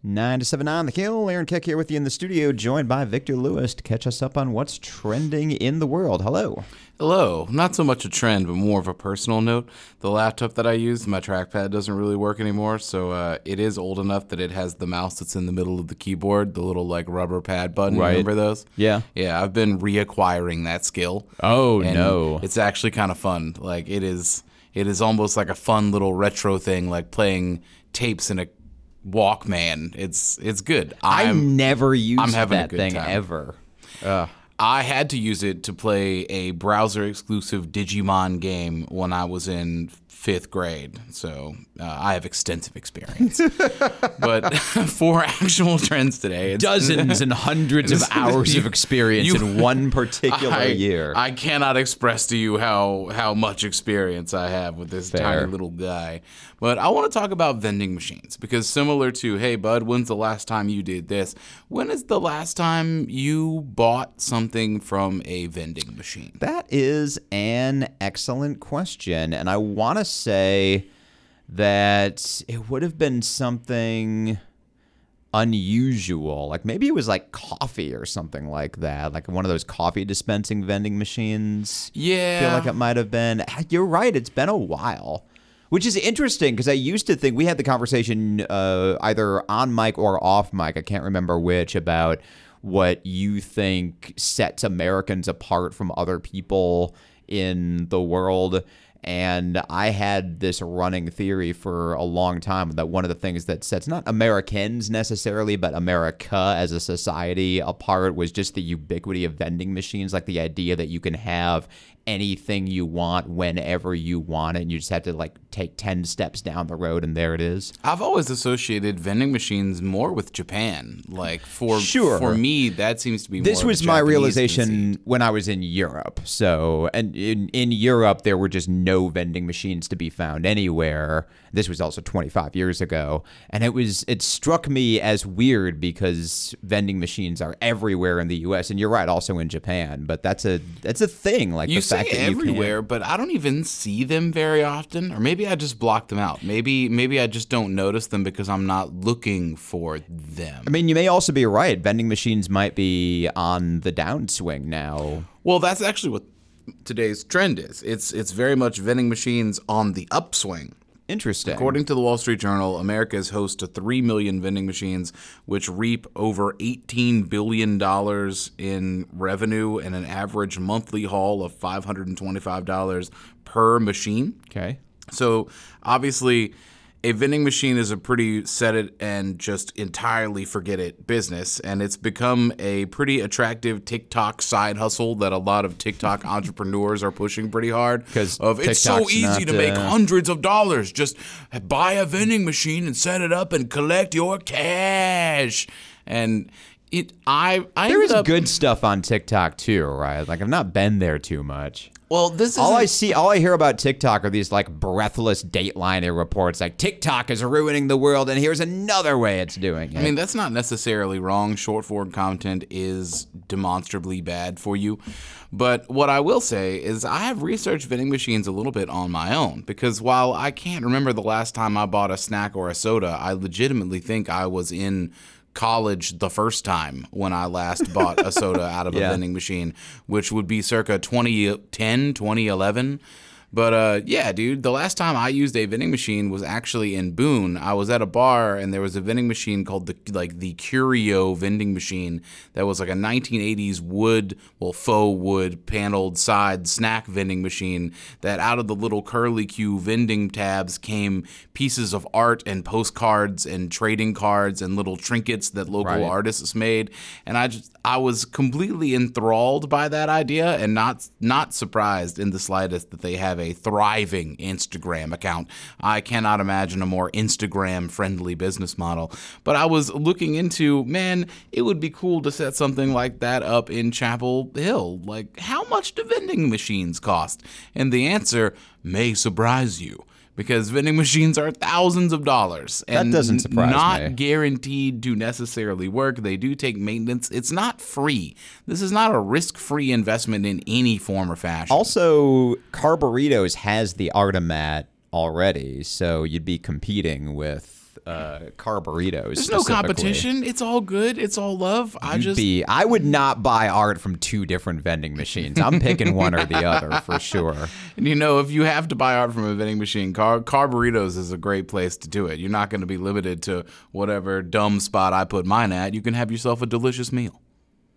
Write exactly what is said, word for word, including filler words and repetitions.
nine to seven nine The Kill. Aaron Keck here with you in the studio, joined by Victor Lewis to catch us up on what's trending in the world. Hello. Hello. Not so much a trend, but more of a personal note. The laptop that I use, my trackpad doesn't really work anymore, so uh, it is old enough that it has the mouse that's in the middle of the keyboard, the little like rubber pad button. Right. Remember those? Yeah. Yeah, I've been reacquiring that skill. Oh, and no. It's actually kind of fun. Like it is, it is almost like a fun little retro thing, like playing tapes in a Walkman. It's it's good. I I'm, never used I'm having a that good thing time. ever. Ugh. I had to use it to play a browser-exclusive Digimon game when I was in fifth grade, so uh, I have extensive experience. But for actual trends today, it's, Dozens and hundreds of hours of experience You- in one particular I, year. I cannot express to you how how much experience I have with this Fair. tiny little guy. But I want to talk about vending machines because similar to, hey, bud, when's the last time you did this? When is the last time you bought something from a vending machine? That is an excellent question, and I want to say that it would have been something unusual. Like maybe it was like coffee or something like that, like one of those coffee dispensing vending machines. Yeah. I feel like it might have been. You're right, it's been a while. Which is interesting because I used to think we had the conversation uh, either on mic or off mic. I can't remember which, about what you think sets Americans apart from other people in the world. And I had this running theory for a long time that one of the things that sets not Americans necessarily, but America as a society apart was just the ubiquity of vending machines, like the idea that you can have anything you want whenever you want it, and you just have to like take ten steps down the road and there it is. I've always associated vending machines more with Japan. Like for Sure. for me, that seems to be This more was of a my Japanese realization conceit. when I was in Europe. So, and in, in Europe, there were just no vending machines to be found anywhere. This was also twenty-five years ago. And it was, it struck me as weird because vending machines are everywhere in the U S, and you're right, also in Japan. But that's a, that's a thing. Like You the say fact that you everywhere, but I don't even see them very often. Or maybe I just block them out. Maybe maybe I just don't notice them because I'm not looking for them. I mean, you may also be right. Vending machines might be on the downswing now. Well, that's actually what today's trend is. It's it's very much vending machines on the upswing. Interesting. According to the Wall Street Journal, America is host to three million vending machines, which reap over eighteen billion dollars in revenue and an average monthly haul of five hundred twenty-five dollars per machine. Okay. So obviously, a vending machine is a pretty set it and just entirely forget it business, and it's become a pretty attractive TikTok side hustle that a lot of TikTok entrepreneurs are pushing pretty hard. 'Cause of it's so TikTok's easy not, to make uh, hundreds of dollars. Just buy a vending machine and set it up and collect your cash. And it, I, I There ended is up, good stuff on TikTok too, right? Like I've not been there too much. Well, this is All I see, all I hear about TikTok are these like breathless Dateline reports, like TikTok is ruining the world, and here's another way it's doing it. I mean, that's not necessarily wrong. Short form content is demonstrably bad for you. But what I will say is I have researched vending machines a little bit on my own, because while I can't remember the last time I bought a snack or a soda, I legitimately think I was in college the first time when I last bought a soda out of a Yeah. vending machine, which would be circa twenty ten, twenty eleven. But uh, yeah, dude, the last time I used a vending machine was actually in Boone. I was at a bar and there was a vending machine called the like the Curio vending machine that was like a nineteen eighties wood, well faux wood paneled side snack vending machine that out of the little curly Q vending tabs came pieces of art and postcards and trading cards and little trinkets that local Right. artists made. And I just I was completely enthralled by that idea and not not surprised in the slightest that they have a thriving Instagram account. I cannot imagine a more Instagram-friendly business model. But I was looking into, man, it would be cool to set something like that up in Chapel Hill. Like, how much do vending machines cost? And the answer may surprise you, because vending machines are thousands of dollars. That and doesn't surprise not me. guaranteed to necessarily work. They do take maintenance. It's not free. This is not a risk-free investment in any form or fashion. Also, Carburritos has the Artomat already, so you'd be competing with uh, car burritos. There's no competition. It's all good. It's all love. I You'd just be, I would not buy art from two different vending machines. I'm picking one or the other for sure. And you know, if you have to buy art from a vending machine, car car burritos is a great place to do it. You're not going to be limited to whatever dumb spot I put mine at. You can have yourself a delicious meal.